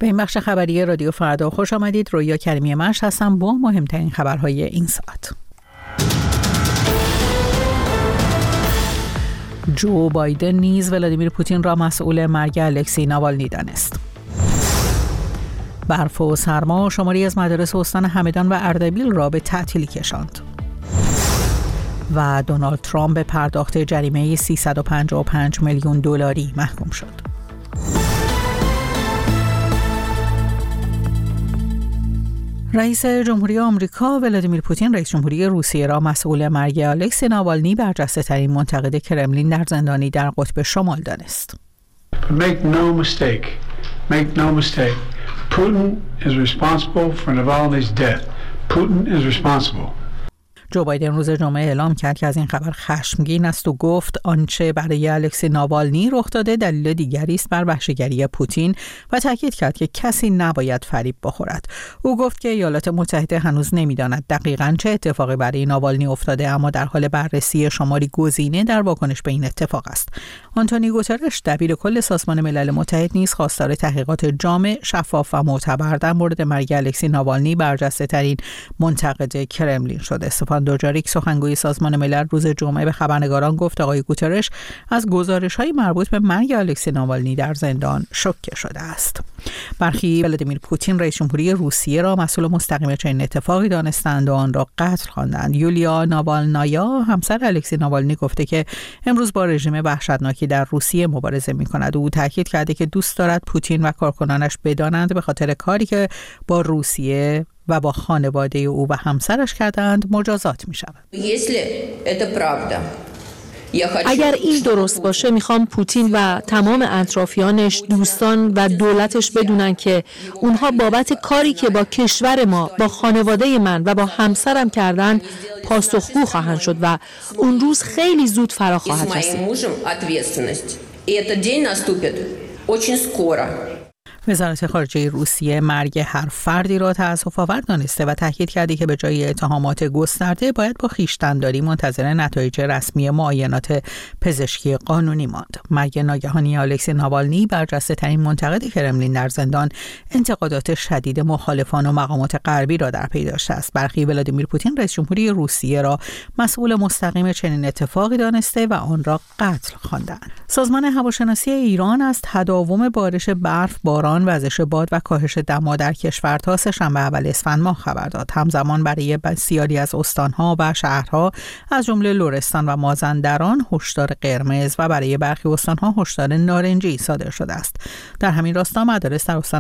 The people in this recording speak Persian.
به این بخش خبری رادیو فردا خوش آمدید. رویا کریمی مش هستم با مهمترین خبرهای این ساعت. جو بایدن نیز ولادیمیر پوتین را مسئول مرگ الکسی ناوالنی دانست. برف و سرما شماری از مدارس استان همدان و اردبیل را به تعطیلی کشاند. و دونالد ترامپ به پرداخت جریمه 355 میلیون دلاری محکوم شد. رئیس جمهوری آمریکا ولادیمیر پوتین رئیس جمهوری روسیه را مسئول مرگ الکسی ناوالنی برجسته‌ترین منتقد کرملین در زندانی در قطب شمال دانست. Make no mistake. Putin is responsible for Navalny's death. Putin is responsible. جو بایدن روز جمعه اعلام کرد که از این خبر خشمگین است و گفت آنچه برای الکسی ناوالنی رخ داده دلیل دیگری است بر وحشیگری پوتین و تاکید کرد که کسی نباید فریب بخورد. او گفت که ایالات متحده هنوز نمی‌داند دقیقاً چه اتفاقی برای ناوالنی افتاده، اما در حال بررسی شماری گزینه در واکنش به این اتفاق است. آنتونی گوترش دبیر کل سازمان ملل متحد نیز خواستار تحقیقات جامع، شفاف و معتبر در مورد مرگ الکسی ناوالنی برجسته‌ترین منتقد کرملین شده. استفان دوجاریک سخنگوی سازمان ملل روز جمعه به خبرنگاران گفت آقای گوترش از گزارش‌های مربوط به مرگ الکسی ناوالنی در زندان شوکه شده است. برخی ولادیمیر پوتین رئیس جمهوری روسیه را مسئول مستقیم چنین اتفاقی دانستند و آن را قتل خواندند. یولیا ناوالنایا همسر الکسی ناوالنی گفته که امروز با رژیم وحشتناکی در روسیه مبارزه می‌کند. او تاکید کرده که دوست دارد پوتین و کارکنانش بدانند به خاطر کاری که با روسیه و با خانواده او و همسرش کردند مجازات می شود. اگر این درست باشه میخوام پوتین و تمام اطرافیانش، دوستان و دولتش بدونن که اونها بابت کاری که با کشور ما، با خانواده من و با همسرم کردن پاسخگو خواهند شد و اون روز خیلی زود فرا خواهد رسید. وزارت خارجه روسیه مرگ هر فردی را تأسف‌آور دانسته و تاکید کرده که به جای اتهامات گسترده باید با خویشتن‌داری منتظر نتایج رسمی معاینات پزشکی قانونی ماند. مرگ ناگهانی الکسی ناوالنی برجسته‌ترین منتقد کرملین در زندان انتقادات شدید مخالفان و مقامات غربی را در پی داشته است. برخی ولادیمیر پوتین رئیس جمهوری روسیه را مسئول مستقیم چنین اتفاقی دانسته و آن را قتل خواندند. سازمان هواشناسی ایران از تداوم بارش برف، باران، وزش باد و کاهش دما در کشور تا سه‌شنبه اول اسفند ماه خبر داد. همزمان برای بسیاری از استانها و شهرها از جمله لرستان و مازندران هشدار قرمز و برای برخی استانها هشدار نارنجی صادر شده است. در همین راستا مدارس در استان